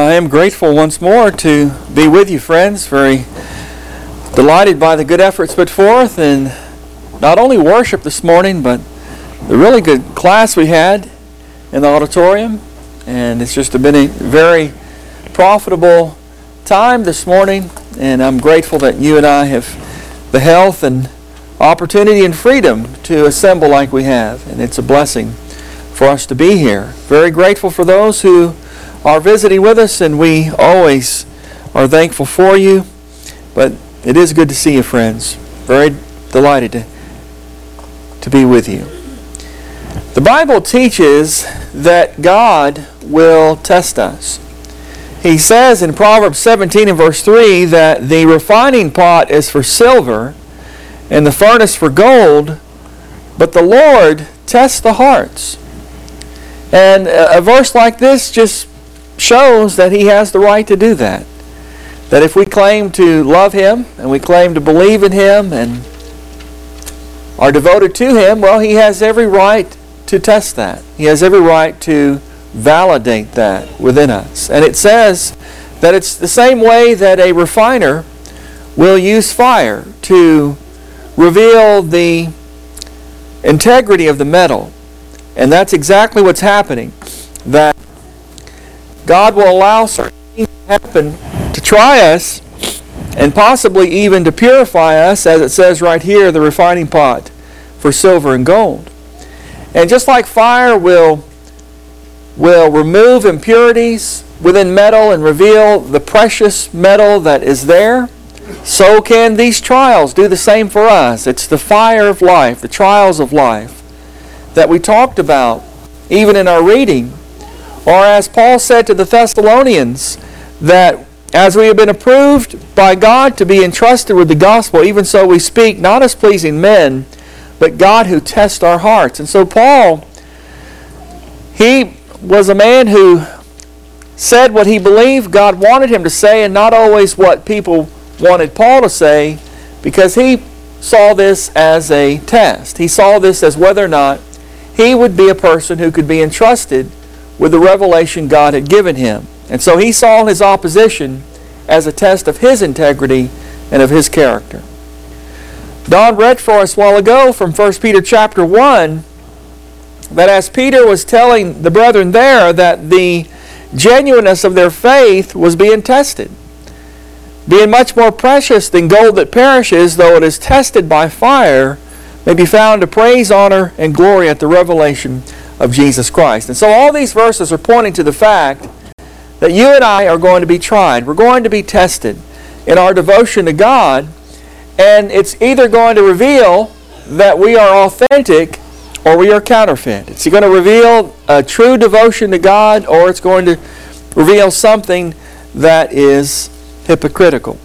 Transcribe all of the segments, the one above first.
I am grateful once more to be with you, friends. Very delighted by the good efforts put forth and not only worship this morning, but the really good class we had in the auditorium. And it's just been a very profitable time this morning, and I'm grateful that you and I have the health and opportunity and freedom to assemble like we have, and it's a blessing for us to be here. Very grateful for those who are visiting with us, and we always are thankful for you. But it is good to see you, friends. Very delighted to be with you. The Bible teaches that God will test us. He says in Proverbs 17 and verse 3 that the refining pot is for silver and the furnace for gold, but the Lord tests the hearts. And a verse like this just shows that He has the right to do that. That if we claim to love Him and we claim to believe in Him and are devoted to Him, well, He has every right to test that. He has every right to validate that within us. And it says that it's the same way that a refiner will use fire to reveal the integrity of the metal. And that's exactly what's happening. That God will allow certain things to happen to try us and possibly even to purify us, as it says right here, the refining pot for silver and gold. And just like fire will remove impurities within metal and reveal the precious metal that is there, so can these trials do the same for us. It's the fire of life, the trials of life that we talked about even in our reading. Or as Paul said to the Thessalonians, that as we have been approved by God to be entrusted with the gospel, even so we speak, not as pleasing men, but God who tests our hearts. And so Paul, he was a man who said what he believed God wanted him to say, and not always what people wanted Paul to say, because he saw this as a test. He saw this as whether or not he would be a person who could be entrusted with the revelation God had given him. And so he saw his opposition as a test of his integrity and of his character. Don read for us a while ago from 1 Peter chapter 1 that as Peter was telling the brethren there that the genuineness of their faith was being tested, being much more precious than gold that perishes, though it is tested by fire, may be found to praise, honor, and glory at the revelation of Jesus Christ. And so all these verses are pointing to the fact that you and I are going to be tried. We're going to be tested in our devotion to God, and it's either going to reveal that we are authentic or we are counterfeit. It's going to reveal a true devotion to God, or it's going to reveal something that is hypocritical.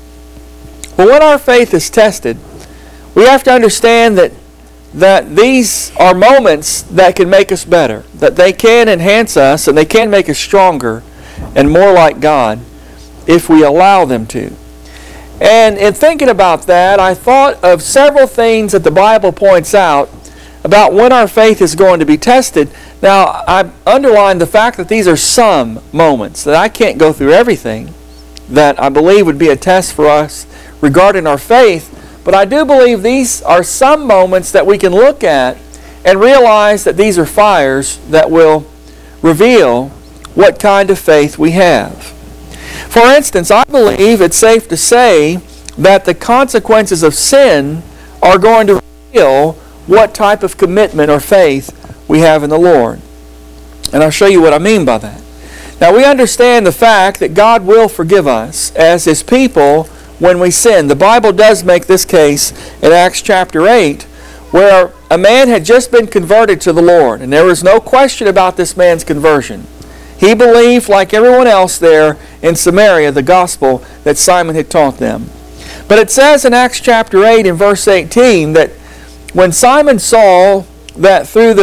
But when our faith is tested, we have to understand that these are moments that can make us better, that they can enhance us and they can make us stronger and more like God if we allow them to. And in thinking about that, I thought of several things that the Bible points out about when our faith is going to be tested. Now, I underlined the fact that these are some moments, that I can't go through everything that I believe would be a test for us regarding our faith, but I do believe these are some moments that we can look at and realize that these are fires that will reveal what kind of faith we have. For instance, I believe it's safe to say that the consequences of sin are going to reveal what type of commitment or faith we have in the Lord. And I'll show you what I mean by that. Now, we understand the fact that God will forgive us as His people when we sin. The Bible does make this case in Acts chapter 8, where a man had just been converted to the Lord, and there was no question about this man's conversion. He believed, like everyone else there in Samaria, the gospel that Simon had taught them. But it says in Acts chapter 8 in verse 18 that when Simon saw that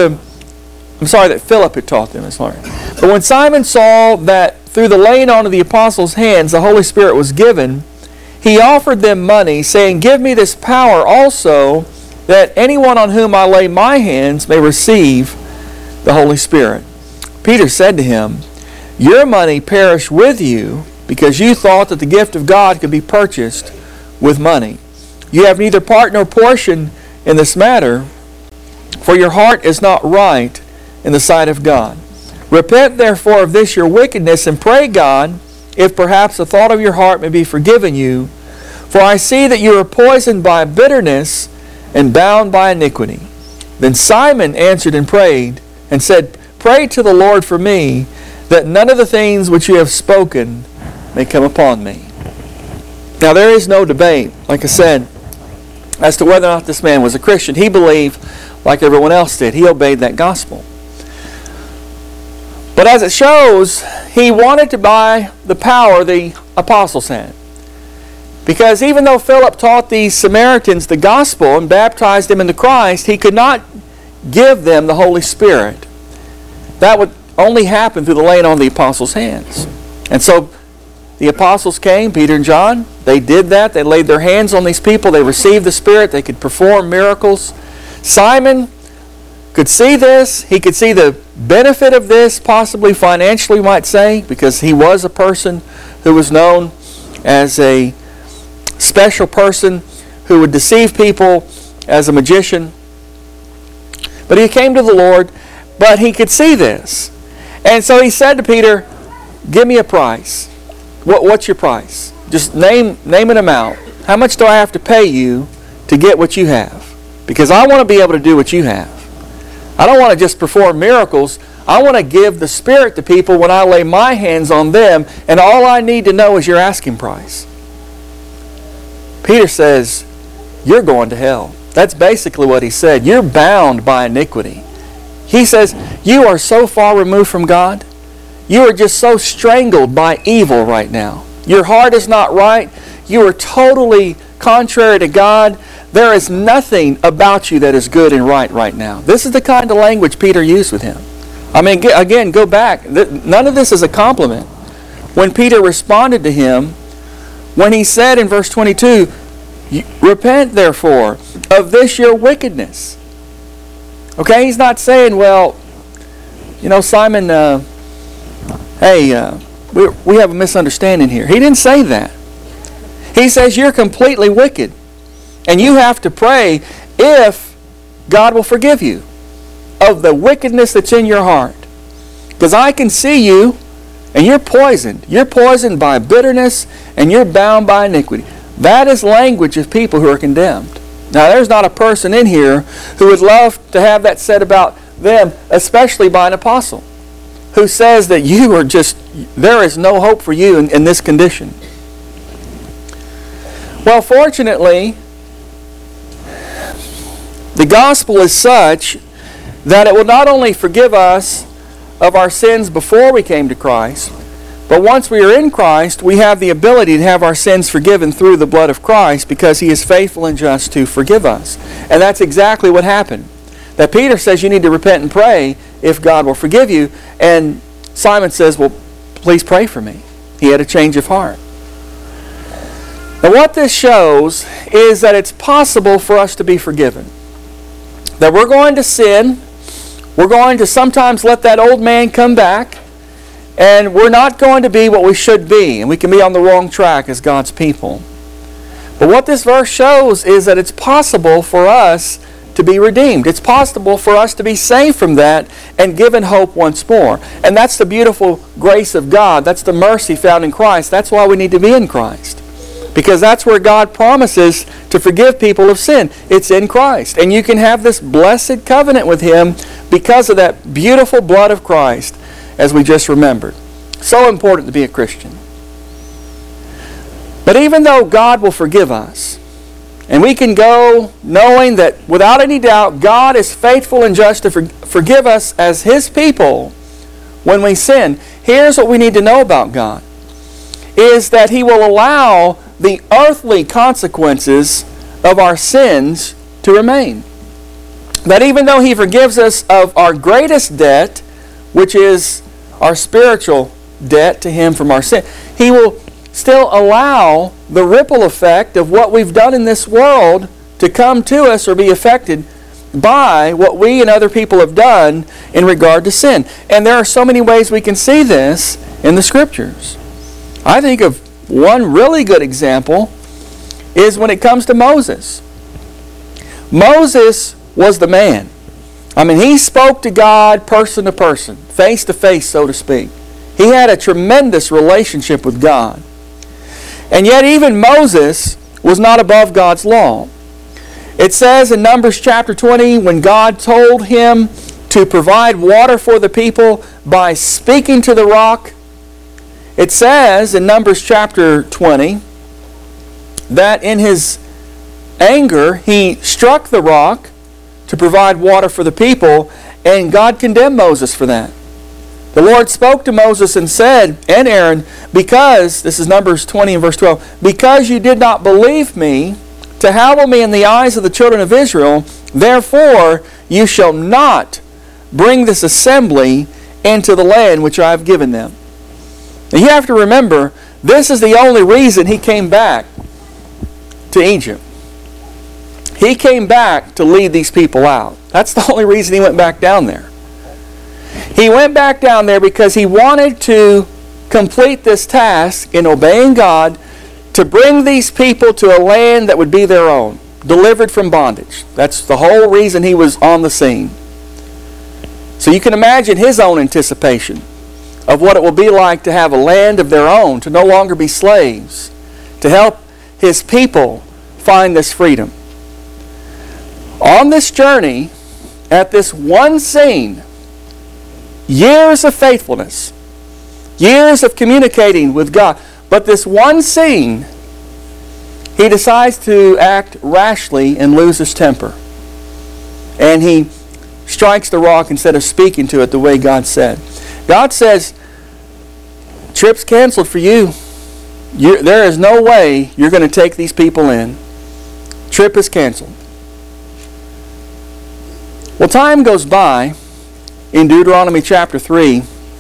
that Philip had taught them, but when Simon saw that through the laying on of the apostles' hands the Holy Spirit was given, he offered them money, saying, "Give me this power also, that anyone on whom I lay my hands may receive the Holy Spirit." Peter said to him, Your money perished with you because you thought that the gift of God could be purchased with money. You have neither part nor portion in this matter, for your heart is not right in the sight of God. Repent therefore of this your wickedness, and pray God, if perhaps the thought of your heart may be forgiven you. For I see that you are poisoned by bitterness and bound by iniquity. Then Simon answered and prayed, and said, Pray to the Lord for me, that none of the things which you have spoken may come upon me. Now there is no debate, like I said, as to whether or not this man was a Christian. He believed like everyone else did. He obeyed that gospel. But as it shows, he wanted to buy the power the apostles had. Because even though Philip taught these Samaritans the gospel and baptized them into Christ, he could not give them the Holy Spirit. That would only happen through the laying on of the apostles' hands. And so the apostles came, Peter and John. They did that. They laid their hands on these people. They received the Spirit. They could perform miracles. Simon could see this. He could see the benefit of this, possibly financially, we might say, because he was a person who was known as a special person who would deceive people as a magician. But he came to the Lord, but he could see this. And so he said to Peter, give me a price. What's your price? Just name an amount. How much do I have to pay you to get what you have? Because I want to be able to do what you have. I don't want to just perform miracles. I want to give the Spirit to people when I lay my hands on them, and all I need to know is your asking price. Peter says, you're going to hell. That's basically what he said. You're bound by iniquity. He says, you are so far removed from God. You are just so strangled by evil right now. Your heart is not right. You are totally contrary to God. There is nothing about you that is good and right now. This is the kind of language Peter used with him. I mean, again, go back. None of this is a compliment. When Peter responded to him, when he said in verse 22, repent therefore of this your wickedness. Okay, he's not saying, well, you know, Simon, we have a misunderstanding here. He didn't say that. He says you're completely wicked. And you have to pray if God will forgive you of the wickedness that's in your heart. Because I can see you, and you're poisoned. You're poisoned by bitterness, and you're bound by iniquity. That is language of people who are condemned. Now, there's not a person in here who would love to have that said about them, especially by an apostle, who says that you are just, there is no hope for you in this condition. Well, fortunately, the gospel is such that it will not only forgive us of our sins before we came to Christ, but once we are in Christ, we have the ability to have our sins forgiven through the blood of Christ because He is faithful and just to forgive us. And that's exactly what happened. That Peter says you need to repent and pray if God will forgive you. And Simon says, well, please pray for me. He had a change of heart. Now what this shows is that it's possible for us to be forgiven. That we're going to sin. We're going to sometimes let that old man come back. And we're not going to be what we should be. And we can be on the wrong track as God's people. But what this verse shows is that it's possible for us to be redeemed. It's possible for us to be saved from that and given hope once more. And that's the beautiful grace of God. That's the mercy found in Christ. That's why we need to be in Christ. Because that's where God promises to forgive people of sin. It's in Christ. And you can have this blessed covenant with Him because of that beautiful blood of Christ, as we just remembered. So important to be a Christian. But even though God will forgive us, and we can go knowing that without any doubt God is faithful and just to forgive us as His people when we sin, here's what we need to know about God, is that He will allow the earthly consequences of our sins to remain. That even though He forgives us of our greatest debt, which is our spiritual debt to Him from our sin, He will still allow the ripple effect of what we've done in this world to come to us or be affected by what we and other people have done in regard to sin. And there are so many ways we can see this in the Scriptures. I think of one really good example is when it comes to Moses. Moses was the man. I mean, he spoke to God person to person, face to face, so to speak. He had a tremendous relationship with God. And yet even Moses was not above God's law. It says in Numbers chapter 20, when God told him to provide water for the people by speaking to the rock, it says in Numbers chapter 20 that in his anger he struck the rock to provide water for the people, and God condemned Moses for that. The Lord spoke to Moses and said, and Aaron, because, this is Numbers 20 and verse 12, because you did not believe me to hallow me in the eyes of the children of Israel, therefore you shall not bring this assembly into the land which I have given them. Now you have to remember, this is the only reason he came back to Egypt. He came back to lead these people out. That's the only reason he went back down there. He went back down there because he wanted to complete this task in obeying God to bring these people to a land that would be their own, delivered from bondage. That's the whole reason he was on the scene. So you can imagine his own anticipation of what it will be like to have a land of their own, to no longer be slaves, to help his people find this freedom. On this journey, at this one scene, years of faithfulness, years of communicating with God, but this one scene, he decides to act rashly and lose his temper. And he strikes the rock instead of speaking to it the way God said. God says, trip's canceled for you. There is no way you're going to take these people in. Trip is canceled. Well, time goes by in Deuteronomy chapter 3,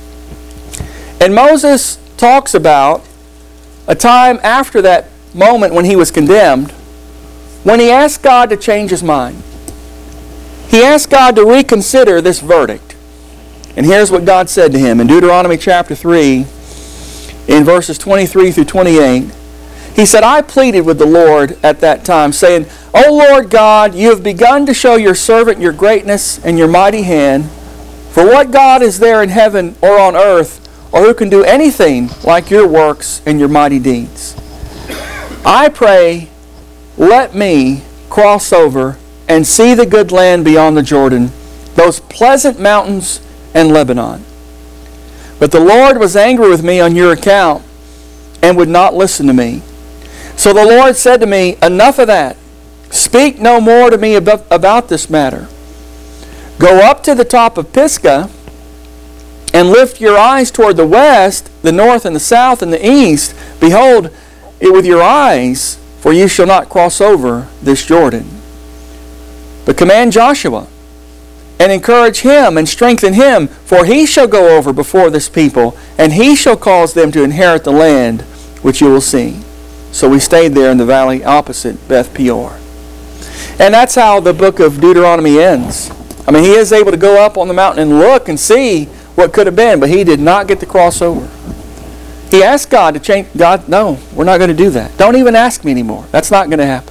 and Moses talks about a time after that moment when he was condemned, when he asked God to change his mind. He asked God to reconsider this verdict. And here's what God said to him in Deuteronomy chapter 3, in verses 23 through 28. He said, I pleaded with the Lord at that time, saying, O Lord God, you have begun to show your servant your greatness and your mighty hand. For what God is there in heaven or on earth, or who can do anything like your works and your mighty deeds? I pray, let me cross over and see the good land beyond the Jordan, those pleasant mountains and Lebanon. But the Lord was angry with me on your account and would not listen to me. So the Lord said to me, enough of that. Speak no more to me about this matter. Go up to the top of Pisgah and lift your eyes toward the west, the north and the south and the east. Behold it with your eyes, for you shall not cross over this Jordan. But command Joshua and encourage him and strengthen him, for he shall go over before this people, and he shall cause them to inherit the land which you will see. So we stayed there in the valley opposite Beth Peor. And that's how the book of Deuteronomy ends. I mean, he is able to go up on the mountain and look and see what could have been, but he did not get to cross over. He asked God to change. God, no, we're not going to do that. Don't even ask me anymore. That's not going to happen.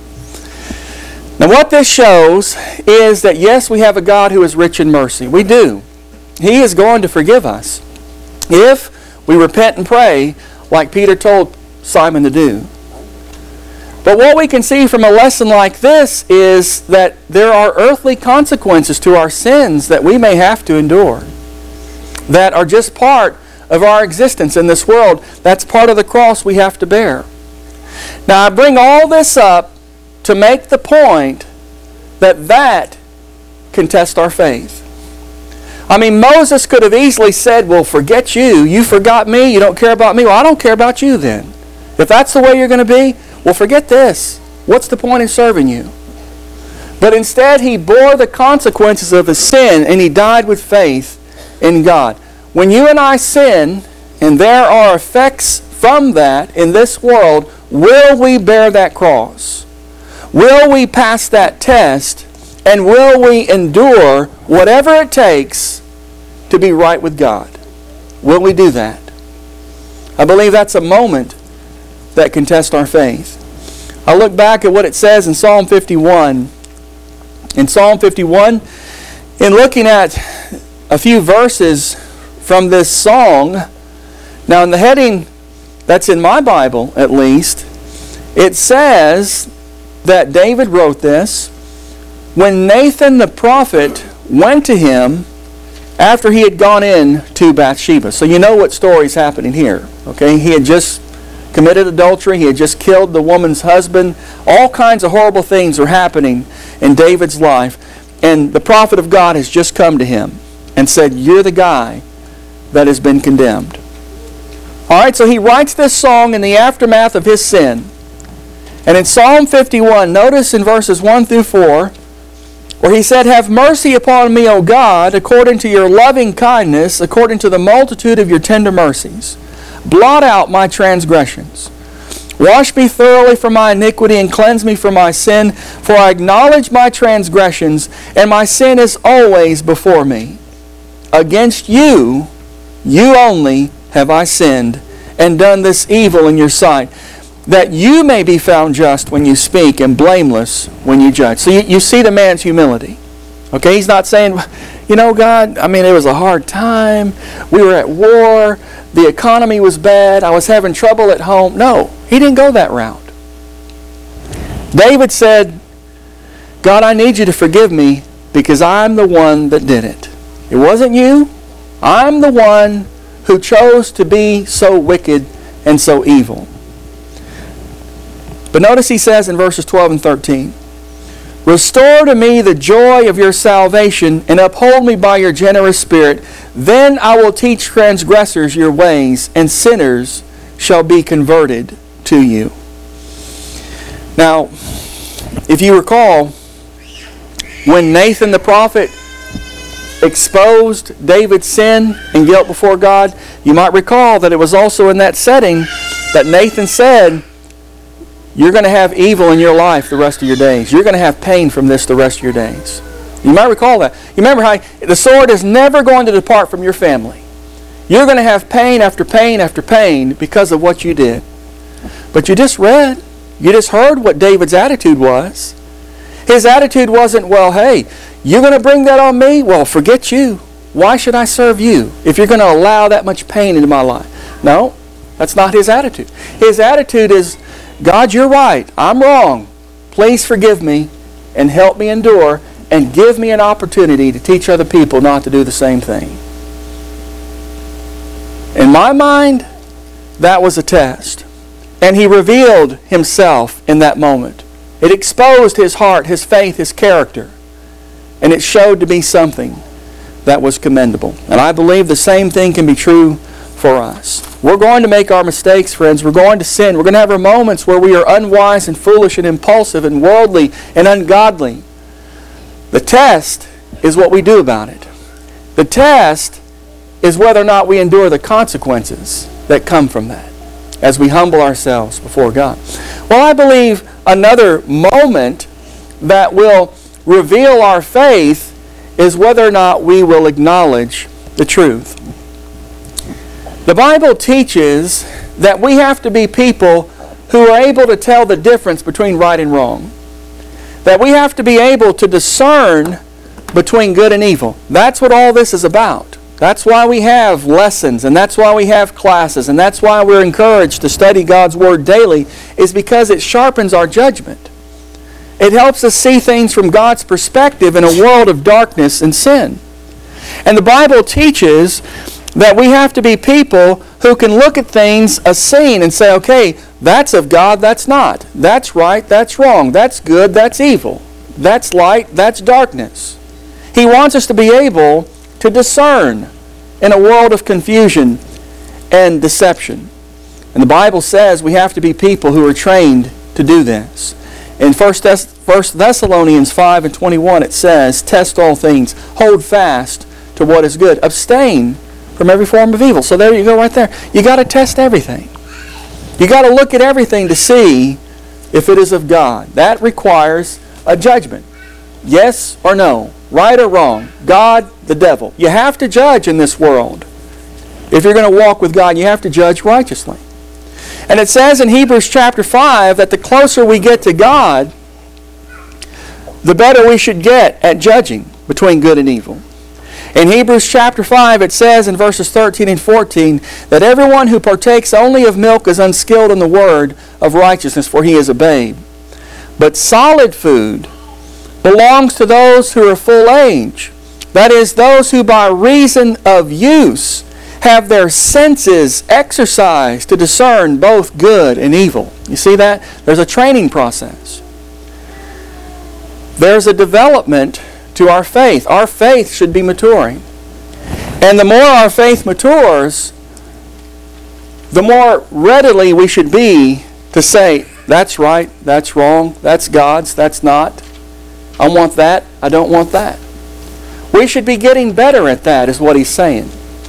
Now what this shows is that yes, we have a God who is rich in mercy. We do. He is going to forgive us if we repent and pray like Peter told Simon to do. But what we can see from a lesson like this is that there are earthly consequences to our sins that we may have to endure, that are just part of our existence in this world. That's part of the cross we have to bear. Now I bring all this up to make the point that can test our faith. I mean, Moses could have easily said, well, forget you. You forgot me. You don't care about me. Well, I don't care about you then. If that's the way you're going to be, well, forget this. What's the point in serving you? But instead, he bore the consequences of his sin, and he died with faith in God. When you and I sin, and there are effects from that in this world, will we bear that cross? Will we pass that test? And will we endure whatever it takes to be right with God? Will we do that? I believe that's a moment that can test our faith. I look back at what it says in Psalm 51. In Psalm 51, in looking at a few verses from this song, now in the heading that's in my Bible at least, it says that David wrote this when Nathan the prophet went to him after he had gone in to Bathsheba. So you know what story is happening here. Okay, he had just committed adultery. He had just killed the woman's husband. All kinds of horrible things are happening in David's life. And the prophet of God has just come to him and said, you're the guy that has been condemned. All right, so he writes this song in the aftermath of his sin. And in Psalm 51, notice in verses 1 through 4, where he said, have mercy upon me, O God, according to your loving kindness, according to the multitude of your tender mercies. Blot out my transgressions. Wash me thoroughly from my iniquity and cleanse me from my sin, for I acknowledge my transgressions, and my sin is always before me. Against you, you only have I sinned, and done this evil in your sight, that you may be found just when you speak and blameless when you judge. So you see the man's humility. Okay, he's not saying, you know, God, I mean, it was a hard time. We were at war. The economy was bad. I was having trouble at home. No, he didn't go that route. David said, God, I need you to forgive me because I'm the one that did it. It wasn't you. I'm the one who chose to be so wicked and so evil. But notice he says in verses 12 and 13, restore to me the joy of your salvation and uphold me by your generous spirit. Then I will teach transgressors your ways, and sinners shall be converted to you. Now, if you recall, when Nathan the prophet exposed David's sin and guilt before God, you might recall that it was also in that setting that Nathan said, you're going to have evil in your life the rest of your days. You're going to have pain from this the rest of your days. You might recall that. You remember how the sword is never going to depart from your family. You're going to have pain after pain after pain because of what you did. But you just read, you just heard what David's attitude was. His attitude wasn't, well, hey, you're going to bring that on me? Well, forget you. Why should I serve you if you're going to allow that much pain into my life? No, that's not his attitude. His attitude is, God, you're right. I'm wrong. Please forgive me and help me endure and give me an opportunity to teach other people not to do the same thing. In my mind, that was a test. And he revealed himself in that moment. It exposed his heart, his faith, his character. And it showed to be something that was commendable. And I believe the same thing can be true for us. We're going to make our mistakes, friends. We're going to sin. We're going to have our moments where we are unwise and foolish and impulsive and worldly and ungodly. The test is what we do about it. The test is whether or not we endure the consequences that come from that as we humble ourselves before God. Well, I believe another moment that will reveal our faith is whether or not we will acknowledge the truth. The Bible teaches that we have to be people who are able to tell the difference between right and wrong. That we have to be able to discern between good and evil. That's what all this is about. That's why we have lessons, and that's why we have classes, and that's why we're encouraged to study God's Word daily, is because it sharpens our judgment. It helps us see things from God's perspective in a world of darkness and sin. And the Bible teaches that we have to be people who can look at things as seen and say, okay, that's of God, that's not. That's right, that's wrong. That's good, that's evil. That's light, that's darkness. He wants us to be able to discern in a world of confusion and deception. And the Bible says we have to be people who are trained to do this. In 1 Thessalonians 5:21 it says, test all things, hold fast to what is good, abstain from every form of evil. So there you go right there. You got to test everything. You got to look at everything to see if it is of God. That requires a judgment. Yes or no, right or wrong, God, the devil. You have to judge in this world. If you're going to walk with God, you have to judge righteously. And it says in Hebrews chapter 5 that the closer we get to God, the better we should get at judging between good and evil. In Hebrews chapter 5, it says in verses 13 and 14 that everyone who partakes only of milk is unskilled in the word of righteousness, for he is a babe. But solid food belongs to those who are full age, that is, those who by reason of use have their senses exercised to discern both good and evil. You see that? There's a training process. There's a development to our faith. Our faith should be maturing. And the more our faith matures, the more readily we should be to say, that's right, that's wrong, that's God's, that's not. I want that, I don't want that. We should be getting better at that, is what he's saying,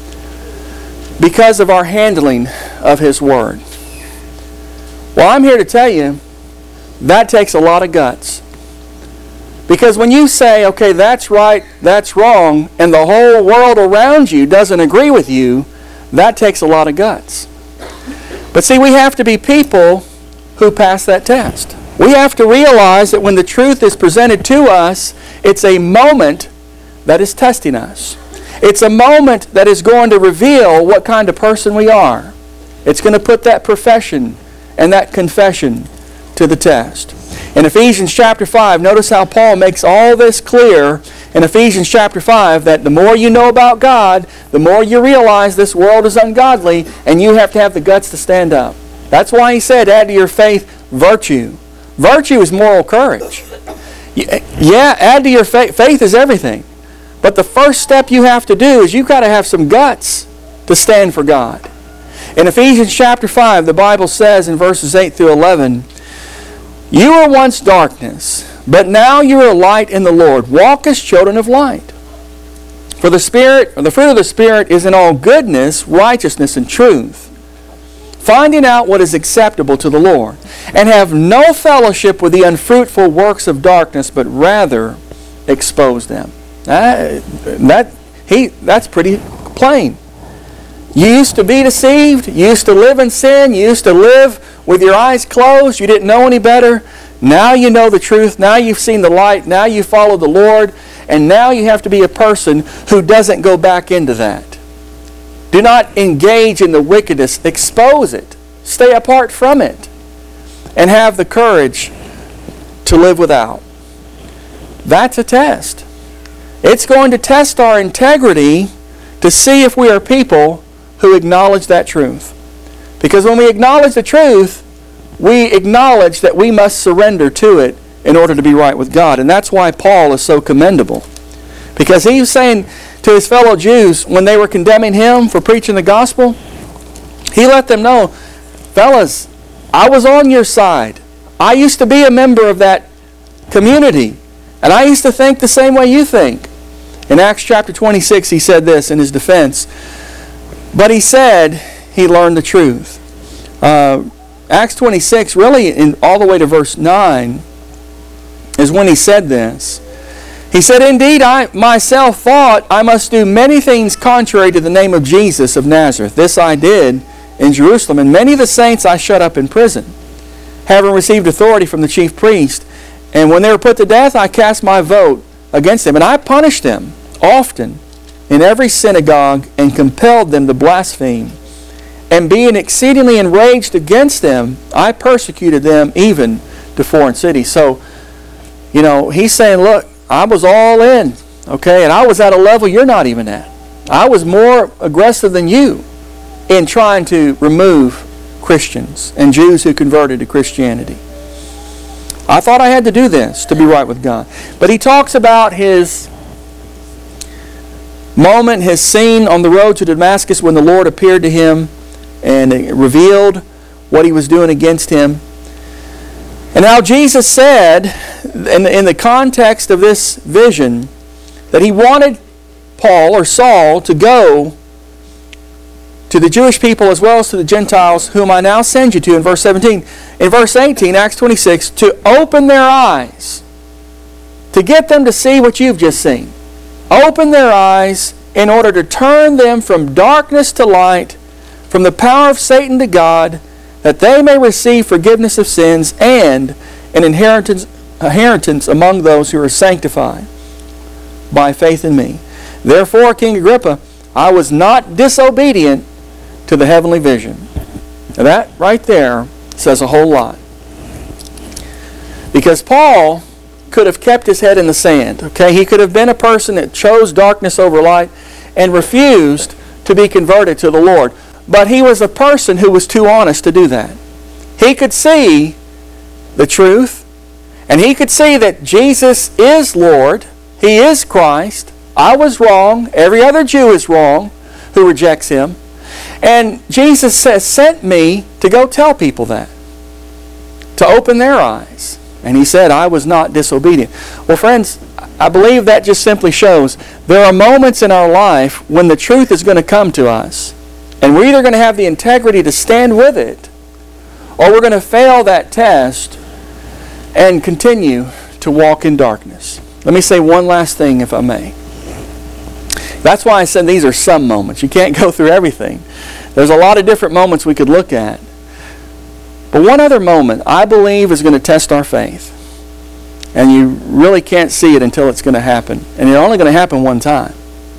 because of our handling of His Word. Well, I'm here to tell you, that takes a lot of guts. Because when you say, okay, that's right, that's wrong, and the whole world around you doesn't agree with you, that takes a lot of guts. But see, we have to be people who pass that test. We have to realize that when the truth is presented to us, it's a moment that is testing us. It's a moment that is going to reveal what kind of person we are. It's going to put that profession and that confession to the test. In Ephesians chapter 5, notice how Paul makes all this clear in Ephesians chapter 5, that the more you know about God, the more you realize this world is ungodly, and you have to have the guts to stand up. That's why he said, add to your faith virtue. Virtue is moral courage. Yeah, add to your faith. Faith is everything. But the first step you have to do is you've got to have some guts to stand for God. In Ephesians chapter 5, the Bible says in verses 8 through 11, you were once darkness, but now you are light in the Lord. Walk as children of light. For the fruit of the Spirit is in all goodness, righteousness, and truth, finding out what is acceptable to the Lord, and have no fellowship with the unfruitful works of darkness, but rather expose them. That's pretty plain. You used to be deceived. You used to live in sin. You used to live with your eyes closed. You didn't know any better. Now you know the truth. Now you've seen the light. Now you follow the Lord. And now you have to be a person who doesn't go back into that. Do not engage in the wickedness. Expose it. Stay apart from it. And have the courage to live without. That's a test. It's going to test our integrity to see if we are people who acknowledge that truth. Because when we acknowledge the truth, we acknowledge that we must surrender to it in order to be right with God. And that's why Paul is so commendable. Because he was saying to his fellow Jews, when they were condemning him for preaching the gospel, he let them know, fellas, I was on your side. I used to be a member of that community. And I used to think the same way you think. In Acts chapter 26, he said this in his defense. But he said he learned the truth. Acts 26, really all the way to verse 9, is when he said this. He said, indeed, I myself thought I must do many things contrary to the name of Jesus of Nazareth. This I did in Jerusalem, and many of the saints I shut up in prison, having received authority from the chief priest. And when they were put to death, I cast my vote against them. And I punished them often in every synagogue and compelled them to blaspheme. And being exceedingly enraged against them, I persecuted them even to foreign cities. So, he's saying, look, I was all in, okay? And I was at a level you're not even at. I was more aggressive than you in trying to remove Christians and Jews who converted to Christianity. I thought I had to do this to be right with God. But he talks about his moment, his scene on the road to Damascus when the Lord appeared to him and revealed what he was doing against him. And how Jesus said, in the context of this vision, that he wanted Paul or Saul to go to the Jewish people as well as to the Gentiles, whom I now send you to, in verse 17. In verse 18, Acts 26, to open their eyes, to get them to see what you've just seen. Open their eyes in order to turn them from darkness to light, from the power of Satan to God, that they may receive forgiveness of sins and an inheritance among those who are sanctified by faith in me. Therefore, King Agrippa, I was not disobedient to the heavenly vision. Now that right there says a whole lot. Because Paul could have kept his head in the sand. Okay, he could have been a person that chose darkness over light and refused to be converted to the Lord. But he was a person who was too honest to do that. He could see the truth, and he could see that Jesus is Lord. He is Christ. I was wrong. Every other Jew is wrong who rejects him. And Jesus says, sent me to go tell people that, to open their eyes. And he said, I was not disobedient. Well, friends, I believe that just simply shows there are moments in our life when the truth is going to come to us. And we're either going to have the integrity to stand with it, or we're going to fail that test and continue to walk in darkness. Let me say one last thing, if I may. That's why I said these are some moments. You can't go through everything. There's a lot of different moments we could look at. But one other moment, I believe, is going to test our faith. And you really can't see it until it's going to happen. And it's only going to happen one time.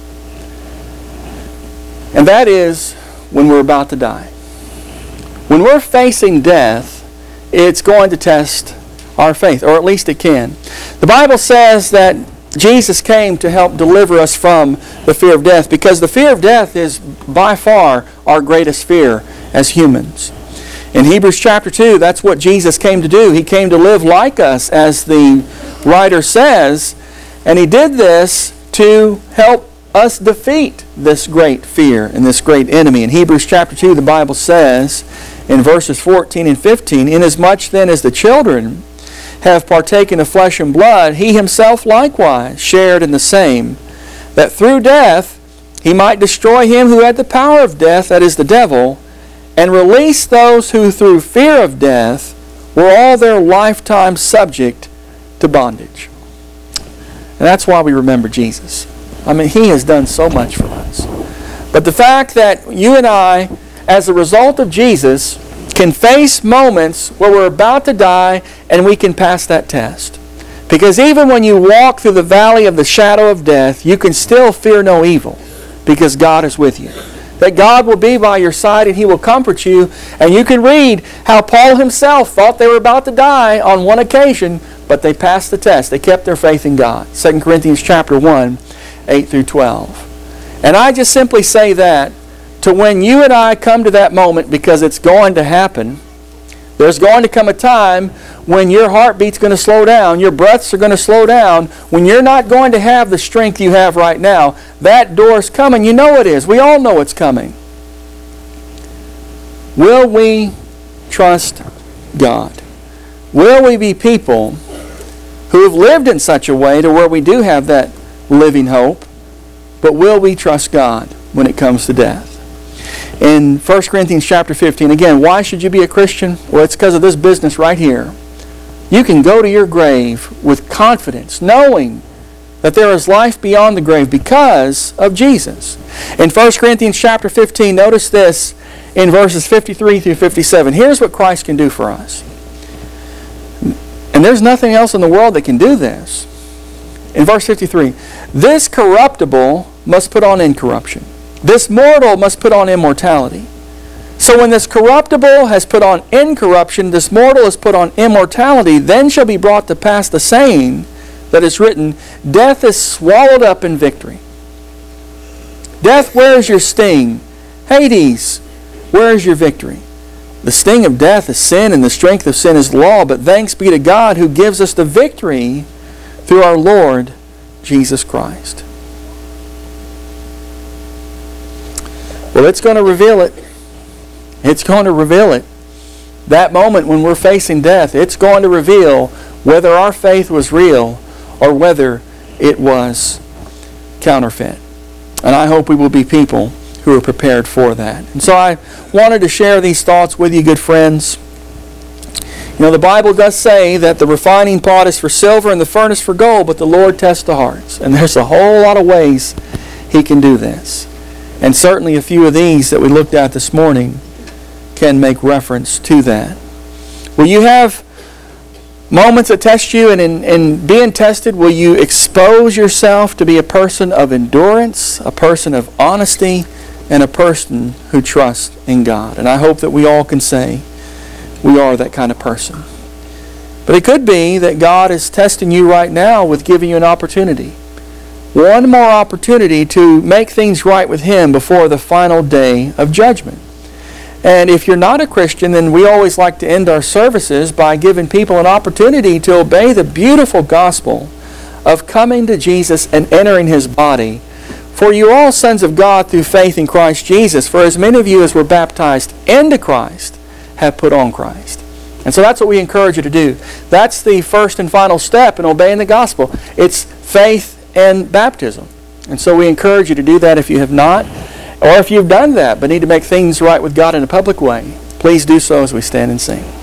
And that is when we're about to die. When we're facing death, it's going to test our faith, or at least it can. The Bible says that Jesus came to help deliver us from the fear of death, because the fear of death is by far our greatest fear as humans. In Hebrews chapter 2, that's what Jesus came to do. He came to live like us, as the writer says, and He did this to help us defeat this great fear and this great enemy. In Hebrews chapter 2, the Bible says in verses 14 and 15, inasmuch then as the children have partaken of flesh and blood, He Himself likewise shared in the same, that through death He might destroy him who had the power of death, that is the devil, and release those who through fear of death were all their lifetime subject to bondage. And that's why we remember Jesus. I mean, He has done so much for us. But the fact that you and I, as a result of Jesus, can face moments where we're about to die and we can pass that test. Because even when you walk through the valley of the shadow of death, you can still fear no evil, because God is with you. That God will be by your side and He will comfort you. And you can read how Paul himself thought they were about to die on one occasion, but they passed the test. They kept their faith in God. 2 Corinthians chapter 1, 8 through 12. And I just simply say that to when you and I come to that moment, because it's going to happen. There's going to come a time when your heartbeat's going to slow down, your breaths are going to slow down, when you're not going to have the strength you have right now. That door's coming. You know it is. We all know it's coming. Will we trust God? Will we be people who have lived in such a way to where we do have that living hope? But will we trust God when it comes to death? In 1 Corinthians chapter 15, again, why should you be a Christian? Well, it's because of this business right here. You can go to your grave with confidence, knowing that there is life beyond the grave because of Jesus. In 1 Corinthians chapter 15, notice this in verses 53 through 57. Here's what Christ can do for us. And there's nothing else in the world that can do this. In verse 53, this corruptible must put on incorruption. This mortal must put on immortality. So when this corruptible has put on incorruption, this mortal has put on immortality, then shall be brought to pass the saying that is written, death is swallowed up in victory. Death, where is your sting? Hades, where is your victory? The sting of death is sin, and the strength of sin is law, but thanks be to God who gives us the victory through our Lord Jesus Christ. Well, it's going to reveal it. It's going to reveal it. That moment when we're facing death, it's going to reveal whether our faith was real or whether it was counterfeit. And I hope we will be people who are prepared for that. And so I wanted to share these thoughts with you, good friends. You know, the Bible does say that the refining pot is for silver and the furnace for gold, but the Lord tests the hearts. And there's a whole lot of ways He can do this. And certainly a few of these that we looked at this morning can make reference to that. Will you have moments that test you, and in being tested, will you expose yourself to be a person of endurance, a person of honesty, and a person who trusts in God? And I hope that we all can say we are that kind of person. But it could be that God is testing you right now with giving you an opportunity. One more opportunity to make things right with Him before the final day of judgment. And if you're not a Christian, then we always like to end our services by giving people an opportunity to obey the beautiful gospel of coming to Jesus and entering His body. For you are all sons of God through faith in Christ Jesus. For as many of you as were baptized into Christ have put on Christ. And so that's what we encourage you to do. That's the first and final step in obeying the gospel. It's faith and baptism. And so we encourage you to do that if you have not. Or if you've done that but need to make things right with God in a public way, please do so as we stand and sing.